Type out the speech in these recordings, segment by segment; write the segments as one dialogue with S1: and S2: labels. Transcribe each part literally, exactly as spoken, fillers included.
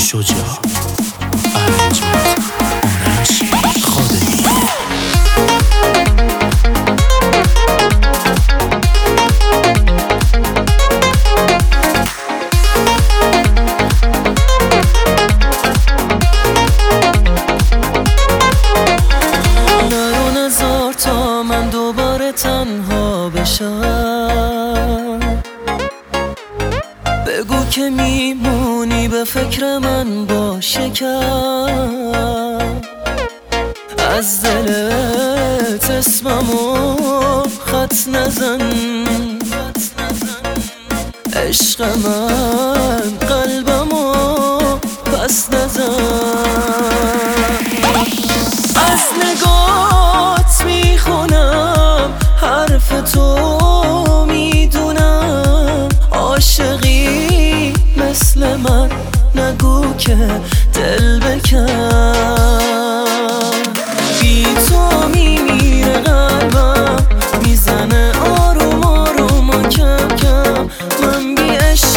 S1: شجاع ارنجمنت آرش خادمی.
S2: نرو نزار تا من دوباره تنها بشم، بگو که میمونی به فکر من با شکم، از دلت اسممو خط نزن، عشق من قلبمو پس نزن. از نگات میخونم حرف تو، میدونم عاشقی مثل من، نگو که دل بکن. بی تو میمیره قلبم، میزنه آروم آروم و کم کم، من بی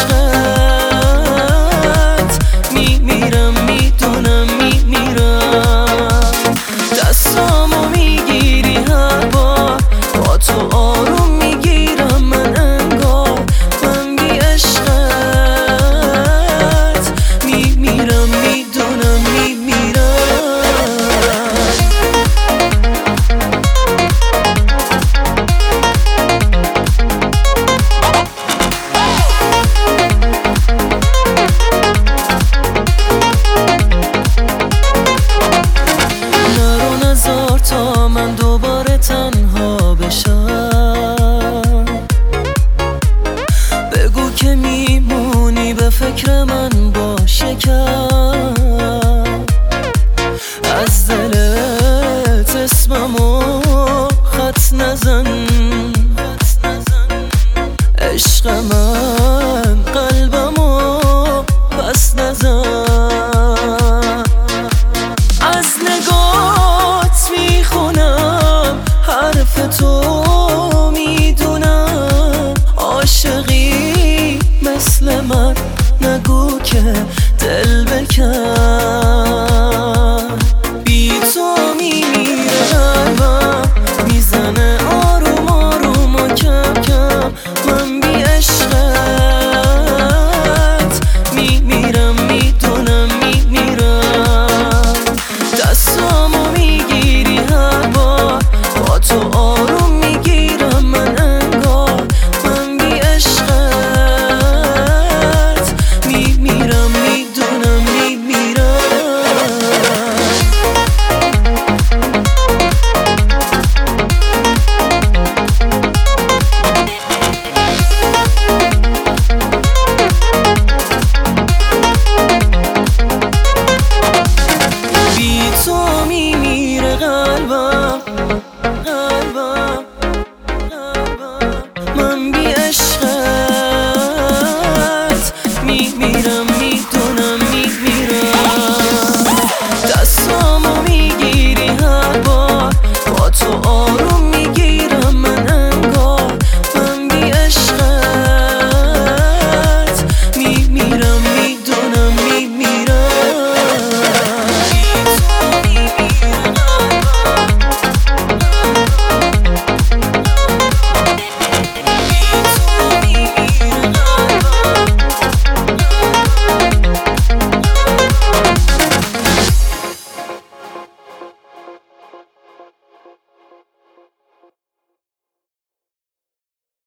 S2: عشقت میمیرم، میدونم میمیرم. دستامو میگیری هر بار، با تو آروم میگیرم من انگار، من بی عشقت میمیرم، میدونم میمیرم. نرو نزار تا من دوباره تنها بشم، بگو که میمونی به فکر من با شکم، از دلت اسممو خط نزن، عشق من قلبمو پس نزن. از نگات میخونم حرف تو، میدونم عاشقی مثل من،